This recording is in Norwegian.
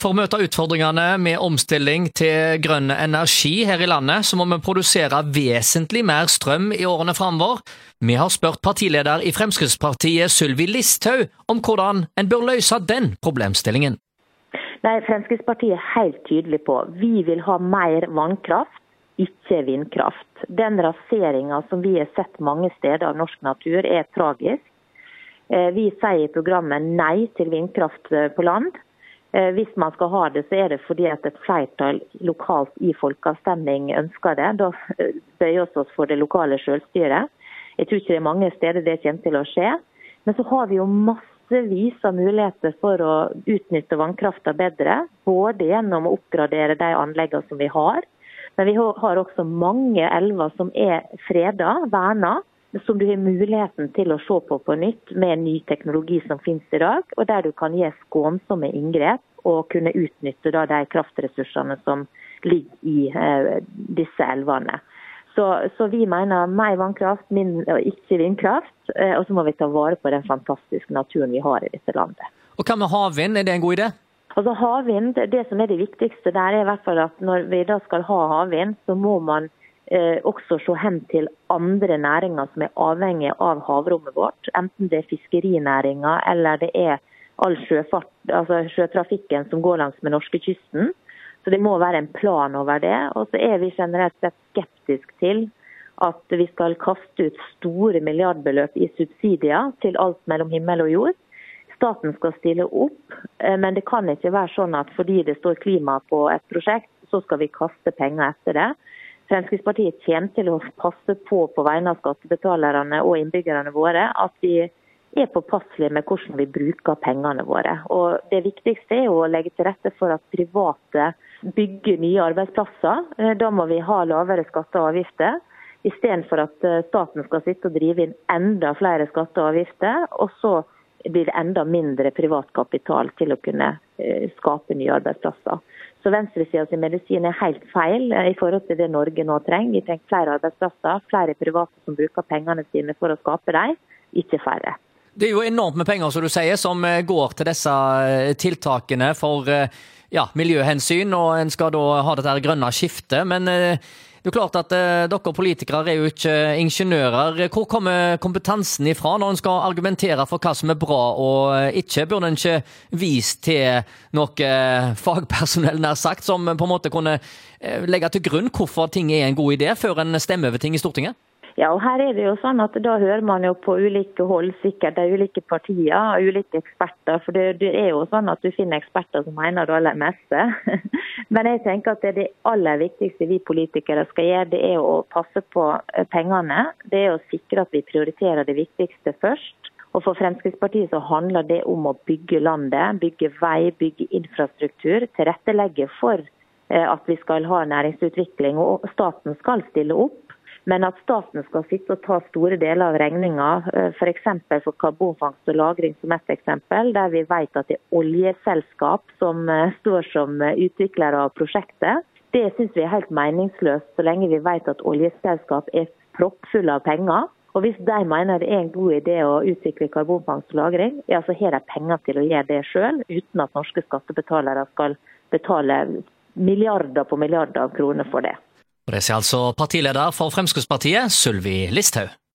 For å møte utfordringene med omstilling til grønn energi her i landet, så må vi produsere vesentlig mer strøm i årene fremover. Vi har spurt partileder i Fremskrittspartiet Sylvi Listhaug om hvordan en bør løse den problemstillingen. Nei, Fremskrittspartiet er helt tydelig på. Vi vil ha mer vannkraft, ikke vindkraft. Den raseringen som vi har sett mange steder av norsk natur er tragisk. Vi sier i programmet nei til vindkraft på land. Hvis man skal ha det, så er det fordi at et flertall lokalt i folkeavstemning ønsker det. Da bøyer vi oss for det lokale selvstyret. Jeg tror ikke det er mange steder det kommer til å skje. Men så har vi jo massevis av muligheter for å utnytte vannkraften bedre, både gjennom å oppgradere de anleggene som vi har. Men vi har også mange elver som er fredet, vernet, som du har muligheten til å se på nytt med ny teknologi som finnes i dag, og der du kan gi skånsomme inngrep og kunne utnytte da de kraftressursene som ligger i disse elvene. Så vi mener mer vannkraft, ikke vindkraft, og så må vi ta vare på den fantastiske naturen vi har i dette landet. Og hva med havvind? Er det en god idé? Altså havvind, det som er det viktigste der er i hvert fall at når vi da skal ha havvind, så må man også se hen til andre næringer som er avhengige av havrommet vårt, enten det er fiskerinæringen eller det er all sjøfart, altså sjøtrafikken som går langs med norskekysten. Så det må være en plan over det, og så er vi generelt sett skeptisk til at vi skal kaste ut store milliardbeløp i subsidier til alt mellom himmel og jord. Staten skal stille opp, men det kan ikke være sånn at fordi det står klima på et prosjekt, så skal vi kaste penger etter det. Fremskrittspartiet kommer til å passe på vegne av skattebetalerne og innbyggerne våre at vi er påpasselige med hvordan vi bruker pengene våre. Og det viktigste er å legge til rette for at private bygger nye arbeidsplasser. Da må vi ha lavere skatter og avgifter, i stedet for at staten skal sitte og drive inn enda flere skatter og avgifter, og så blir det enda mindre privat kapital til å kunne skape nye arbeidsplasser. Så venstresidens medisin er helt feil i forhold til det Norge nå trenger. Vi trenger flere arbeidsplasser, flere private som bruker pengene sine for å skape dem, ikke færre. Det er jo enormt med penger, som du sier, som går til disse tiltakene for miljøhensyn, og en skal da ha dette grønne skiftet, men det er klart at dere politikere er jo ikke ingeniører. Hvor kommer kompetansen ifra når en skal argumentere for hva som er bra og ikke? Burde en ikke vise til noe fagpersonell nær sagt, som på en måte kunne legge til grunn hvorfor ting er en god idé, før en stemmer over ting i Stortinget? Ja, og her er det jo sånn at da hører man jo på ulike hold, sikkert de ulike partier og ulike eksperter, for det er jo sånn at du finner eksperter som mener det aller meste. Men jeg tenker at det aller viktigste vi politikere skal gjøre, det er å passe på pengene. Det er å sikre at vi prioriterer det viktigste først. Og for Fremskrittspartiet så handler det om å bygge landet, bygge vei, bygge infrastruktur, tilrettelegge for at vi skal ha næringsutvikling, og staten skal stille opp. Men at staten skal sitte og ta store deler av regningen, for eksempel for karbonfangst og lagring som et eksempel, der vi vet at det er oljeselskap som står som utviklere av prosjektet. Det synes vi er helt meningsløst så lenge vi vet at oljeselskap er proppfulle av penger. Og hvis de mener det er en god idé å utvikle karbonfangst og lagring, ja, så har de penger til å gjøre det selv, uten at norske skattebetalere skal betale milliarder på milliarder av kroner for det. Og det sier altså partileder for Fremskrittspartiet, Sylvi Listhaug.